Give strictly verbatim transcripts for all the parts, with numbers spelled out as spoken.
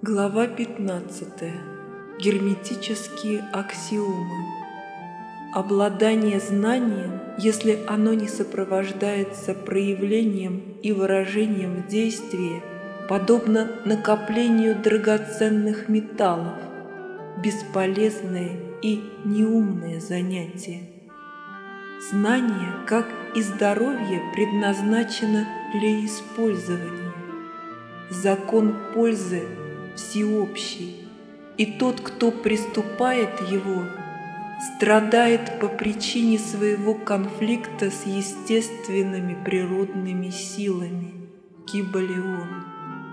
Глава пятнадцатая. Герметические аксиомы. Обладание знанием, если оно не сопровождается проявлением и выражением в действии, подобно накоплению драгоценных металлов, бесполезное и неумное занятие. Знание, как и здоровье, предназначено для использования. Закон пользы всеобщий, и тот, кто приступает его, страдает по причине своего конфликта с естественными природными силами. Кибалион.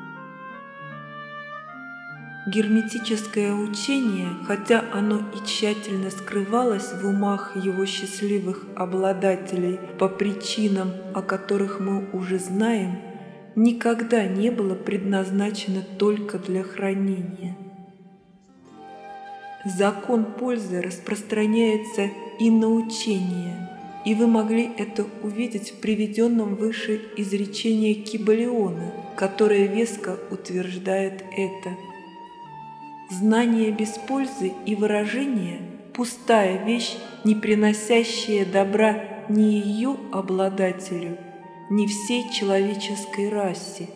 Герметическое учение, хотя оно и тщательно скрывалось в умах его счастливых обладателей по причинам, о которых мы уже знаем, никогда не было предназначено только для хранения. Закон пользы распространяется и на учение, и вы могли это увидеть в приведенном выше изречении Кибалиона, которое веско утверждает это. Знание без пользы и выражения – пустая вещь, не приносящая добра ни ее обладателю, ни всей человеческой расе.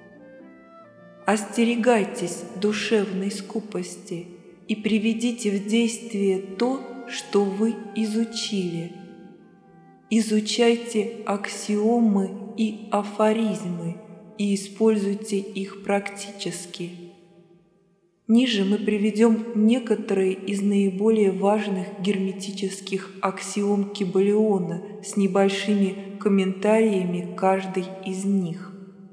Остерегайтесь душевной скупости и приведите в действие то, что вы изучили. Изучайте аксиомы и афоризмы и используйте их практически. Ниже мы приведем некоторые из наиболее важных герметических аксиом Кибалиона с небольшими комментариями каждой из них.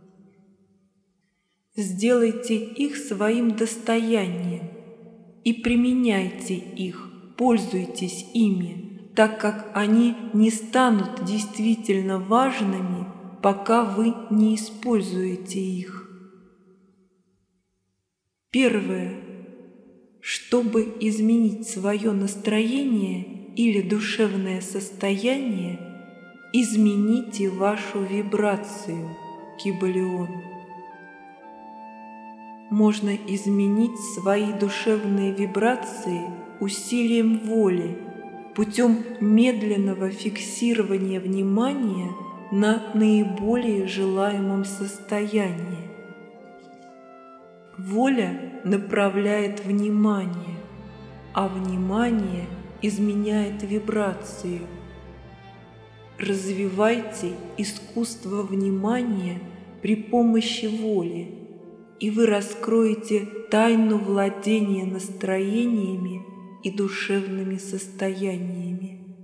Сделайте их своим достоянием и применяйте их, пользуйтесь ими, так как они не станут действительно важными, пока вы не используете их. Первое. Чтобы изменить свое настроение или душевное состояние, измените вашу вибрацию. Кибалион. Можно изменить свои душевные вибрации усилием воли, путем медленного фиксирования внимания на наиболее желаемом состоянии. Воля направляет внимание, а внимание изменяет вибрацию. Развивайте искусство внимания при помощи воли, и вы раскроете тайну владения настроениями и душевными состояниями.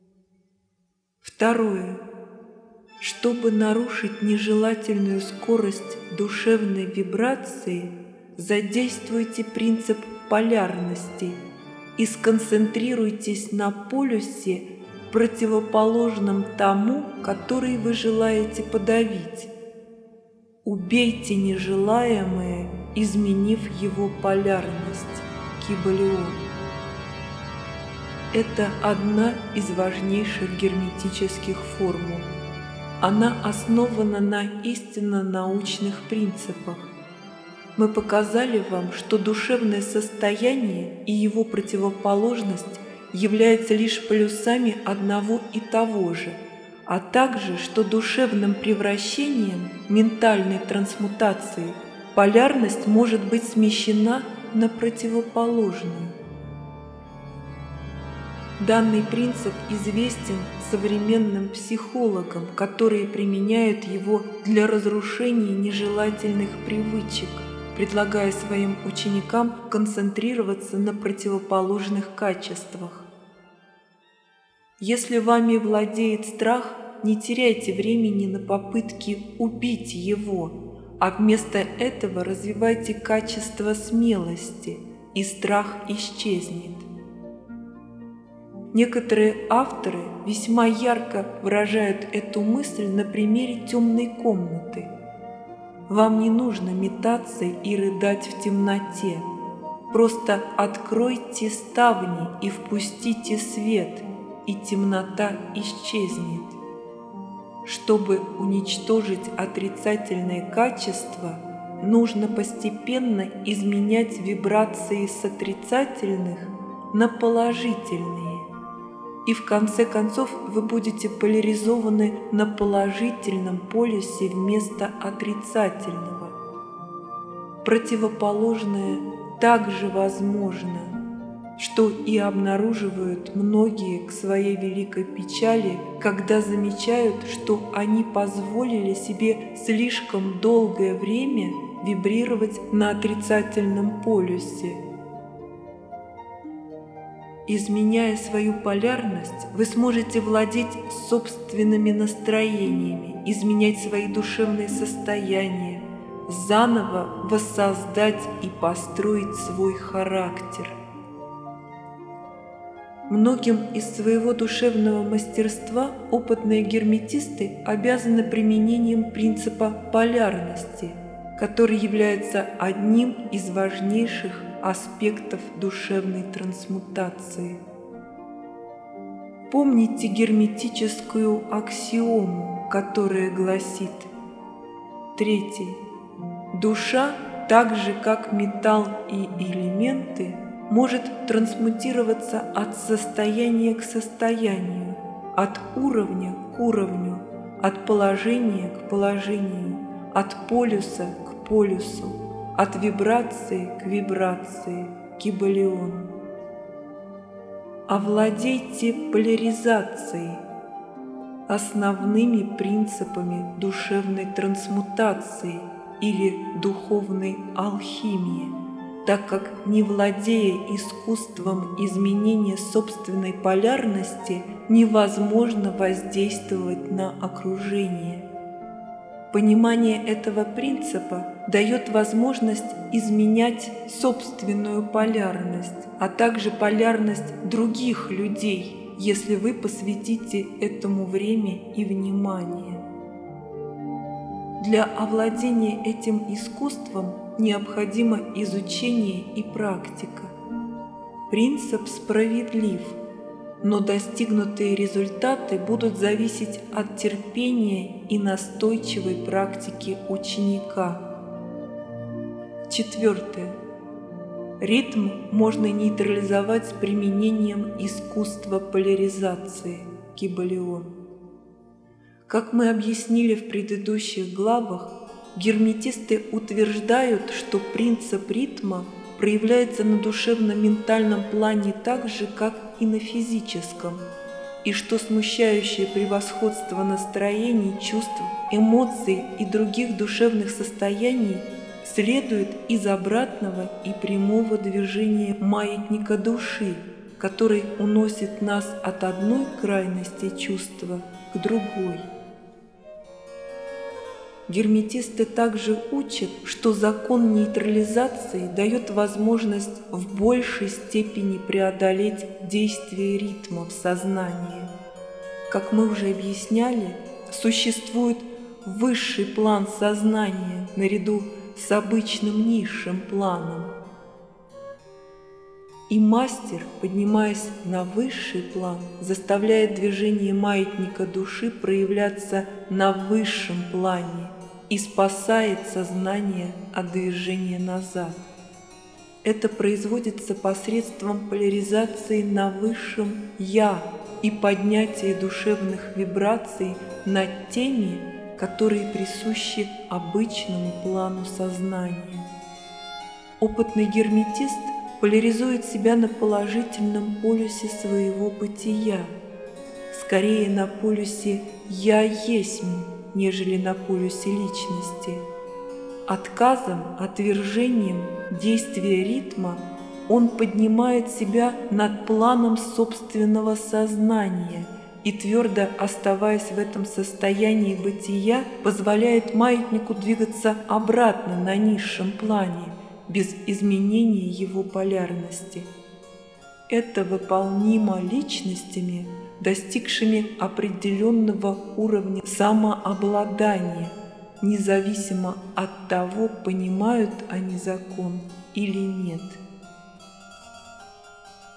Второе. Чтобы нарушить нежелательную скорость душевной вибрации, задействуйте принцип полярности и сконцентрируйтесь на полюсе, противоположном тому, который вы желаете подавить. Убейте нежелаемое, изменив его полярность. Кибалион. Это одна из важнейших герметических формул. Она основана на истинно научных принципах. Мы показали вам, что душевное состояние и его противоположность являются лишь полюсами одного и того же, а также, что душевным превращением, ментальной трансмутацией, полярность может быть смещена на противоположную. Данный принцип известен современным психологам, которые применяют его для разрушения нежелательных привычек, предлагая своим ученикам концентрироваться на противоположных качествах. Если вами владеет страх, не теряйте времени на попытки убить его, а вместо этого развивайте качество смелости, и страх исчезнет. Некоторые авторы весьма ярко выражают эту мысль на примере темной комнаты. Вам не нужно метаться и рыдать в темноте. Просто откройте ставни и впустите свет, и темнота исчезнет. Чтобы уничтожить отрицательные качества, нужно постепенно изменять вибрации с отрицательных на положительные, и в конце концов вы будете поляризованы на положительном полюсе вместо отрицательного. Противоположное также возможно, что и обнаруживают многие к своей великой печали, когда замечают, что они позволили себе слишком долгое время вибрировать на отрицательном полюсе. Изменяя свою полярность, вы сможете владеть собственными настроениями, изменять свои душевные состояния, заново воссоздать и построить свой характер. Многим из своего душевного мастерства опытные герметисты обязаны применением принципа полярности, который является одним из важнейших аспектов душевной трансмутации. Помните герметическую аксиому, которая гласит: третий. Душа, так же как металл и элементы, может трансмутироваться от состояния к состоянию, от уровня к уровню, от положения к положению, от полюса к полюсу, от вибрации к вибрации, Кибалион. Овладейте поляризацией, основными принципами душевной трансмутации или духовной алхимии, так как, не владея искусством изменения собственной полярности, невозможно воздействовать на окружение. Понимание этого принципа дает возможность изменять собственную полярность, а также полярность других людей, если вы посвятите этому время и внимание. Для овладения этим искусством необходимо изучение и практика. Принцип справедлив, но достигнутые результаты будут зависеть от терпения и настойчивой практики ученика. Четвертое. Ритм можно нейтрализовать с применением искусства поляризации, Кибалион. Как мы объяснили в предыдущих главах, герметисты утверждают, что принцип ритма проявляется на душевно-ментальном плане так же, как и на физическом, и что смущающее превосходство настроений, чувств, эмоций и других душевных состояний следует из обратного и прямого движения маятника души, который уносит нас от одной крайности чувства к другой. Герметисты также учат, что закон нейтрализации дает возможность в большей степени преодолеть действие ритма в сознании. Как мы уже объясняли, существует высший план сознания наряду с обычным низшим планом. И мастер, поднимаясь на высший план, заставляет движение маятника души проявляться на высшем плане и спасает сознание от движения назад. Это производится посредством поляризации на высшем «Я» и поднятия душевных вибраций над теми, которые присущи обычному плану сознания. Опытный герметист поляризует себя на положительном полюсе своего бытия, скорее на полюсе «Я есть», нежели на полюсе личности. Отказом, отвержением действия ритма он поднимает себя над планом собственного сознания и, твердо оставаясь в этом состоянии бытия, позволяет маятнику двигаться обратно на низшем плане, без изменения его полярности. Это выполнимо личностями, достигшими определенного уровня самообладания, независимо от того, понимают они закон или нет.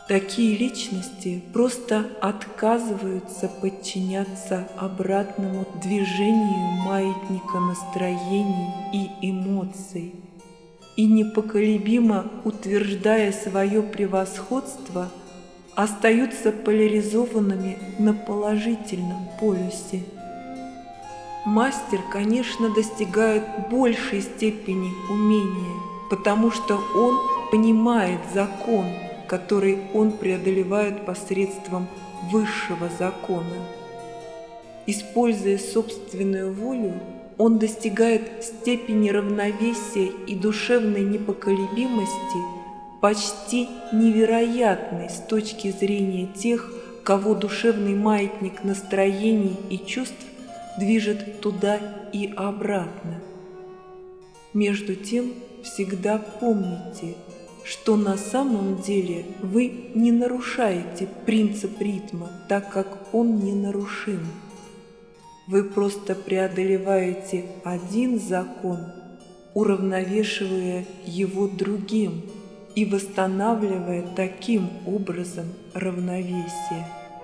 Такие личности просто отказываются подчиняться обратному движению маятника настроений и эмоций и, непоколебимо утверждая свое превосходство, остаются поляризованными на положительном полюсе. Мастер, конечно, достигает большей степени умения, потому что он понимает закон, который он преодолевает посредством высшего закона. Используя собственную волю, он достигает степени равновесия и душевной непоколебимости, почти невероятной с точки зрения тех, кого душевный маятник настроений и чувств движет туда и обратно. Между тем, всегда помните, что на самом деле вы не нарушаете принцип ритма, так как он ненарушим. Вы просто преодолеваете один закон, уравновешивая его другим и восстанавливая таким образом равновесие.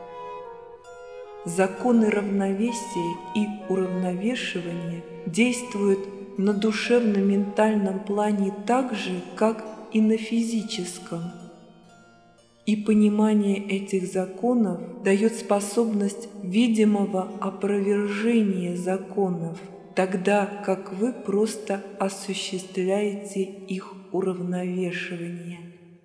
Законы равновесия и уравновешивания действуют на душевно-ментальном плане так же, как и на физическом. И понимание этих законов дает способность видимого опровержения законов, тогда как вы просто осуществляете их уравновешивание.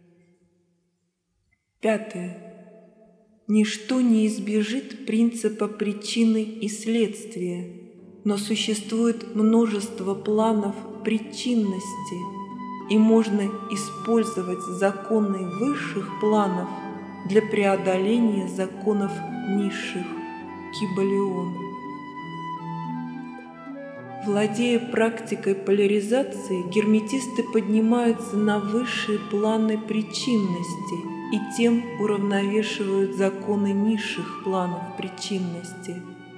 Пятое. Ничто не избежит принципа причины и следствия, но существует множество планов причинности, и можно использовать законы высших планов для преодоления законов низших. Кибалион. Владея практикой поляризации, герметисты поднимаются на высшие планы причинности и тем уравновешивают законы низших планов причинности.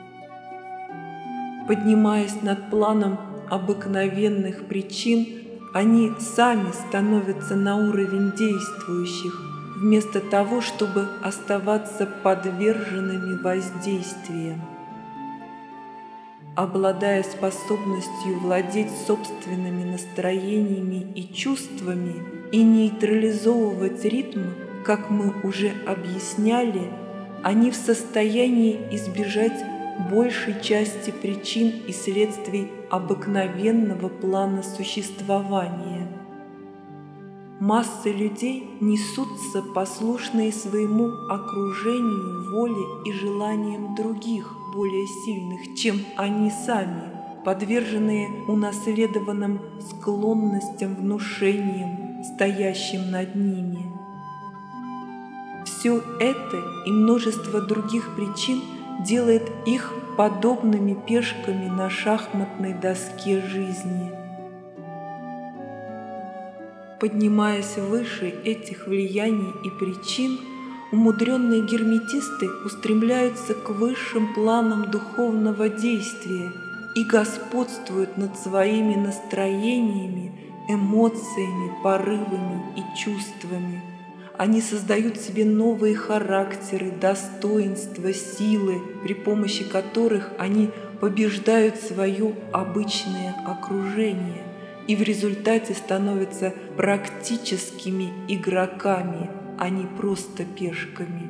Поднимаясь над планом обыкновенных причин, они сами становятся на уровень действующих, вместо того, чтобы оставаться подверженными воздействиям. Обладая способностью владеть собственными настроениями и чувствами и нейтрализовывать ритм, как мы уже объясняли, они в состоянии избежать большей части причин и следствий обыкновенного плана существования. Массы людей несутся послушные своему окружению, воле и желаниям других, более сильных, чем они сами, подверженные унаследованным склонностям, внушениям, стоящим над ними. Все это и множество других причин делает их подобными пешками на шахматной доске жизни. Поднимаясь выше этих влияний и причин, умудренные герметисты устремляются к высшим планам духовного действия и господствуют над своими настроениями, эмоциями, порывами и чувствами. Они создают себе новые характеры, достоинства, силы, при помощи которых они побеждают свое обычное окружение и в результате становятся практическими игроками, а не просто пешками.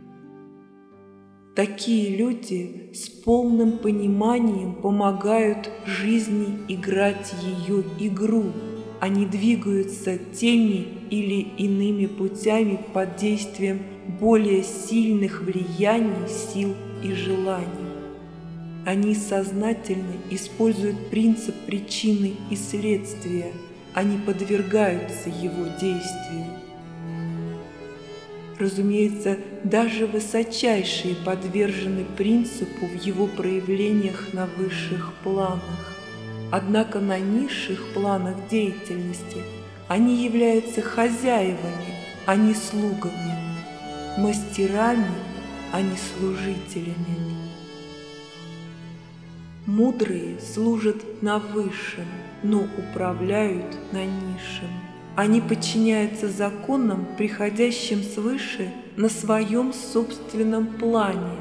Такие люди с полным пониманием помогают жизни играть ее игру. Они двигаются теми или иными путями под действием более сильных влияний, сил и желаний. Они сознательно используют принцип причины и следствия, они подвергаются его действию. Разумеется, даже высочайшие подвержены принципу в его проявлениях на высших планах. Однако на низших планах деятельности они являются хозяевами, а не слугами, мастерами, а не служителями. Мудрые служат на высшем, но управляют на низшем. Они подчиняются законам, приходящим свыше на своем собственном плане.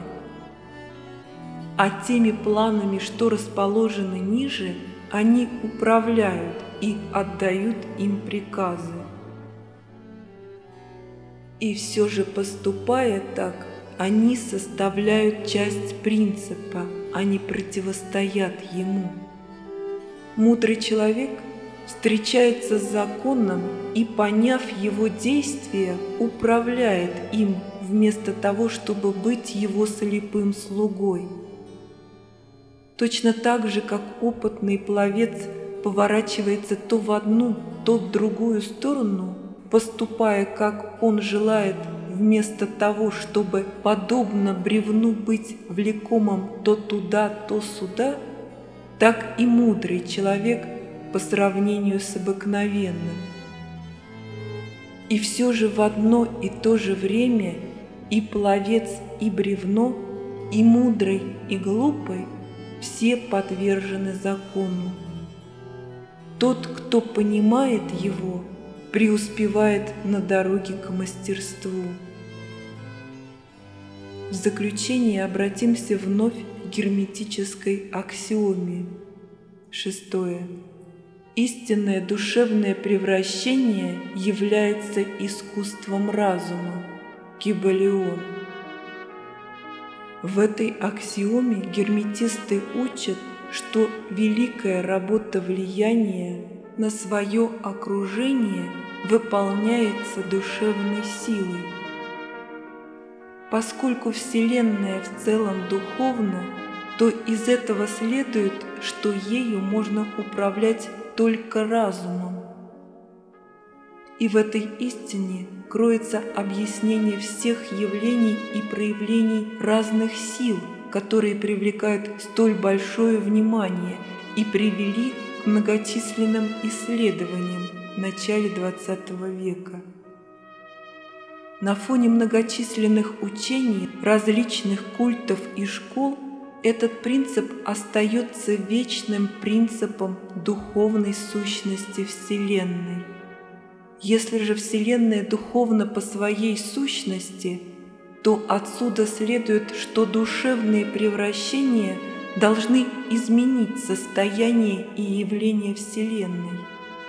А теми планами, что расположены ниже, они управляют и отдают им приказы. И все же, поступая так, они составляют часть принципа, а не противостоят ему. Мудрый человек встречается с законом и, поняв его действия, управляет им, вместо того, чтобы быть его слепым слугой. Точно так же, как опытный пловец поворачивается то в одну, то в другую сторону, поступая, как он желает, вместо того, чтобы, подобно бревну, быть влекомым то туда, то сюда, так и мудрый человек по сравнению с обыкновенным. И все же в одно и то же время и пловец, и бревно, и мудрый, и глупый все подвержены закону. Тот, кто понимает его, преуспевает на дороге к мастерству. В заключение обратимся вновь к герметической аксиоме. Шестое. Истинное душевное превращение является искусством разума. Кибалион. В этой аксиоме герметисты учат, что великая работа влияния на свое окружение выполняется душевной силой. Поскольку Вселенная в целом духовна, то из этого следует, что ею можно управлять только разумом. И в этой истине кроется объяснение всех явлений и проявлений разных сил, которые привлекают столь большое внимание и привели к многочисленным исследованиям в начале двадцатого века. На фоне многочисленных учений, различных культов и школ этот принцип остается вечным принципом духовной сущности Вселенной. Если же Вселенная духовна по своей сущности, то отсюда следует, что душевные превращения должны изменить состояние и явление Вселенной.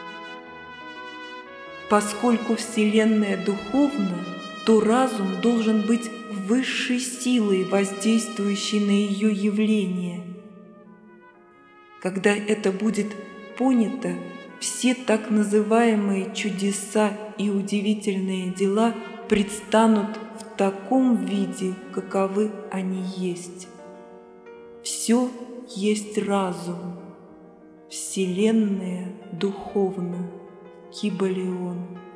Поскольку Вселенная духовна, то разум должен быть высшей силой, воздействующей на ее явление. Когда это будет понято, все так называемые чудеса и удивительные дела предстанут в таком виде, каковы они есть. Все есть разум, Вселенная духовна. Кибалион.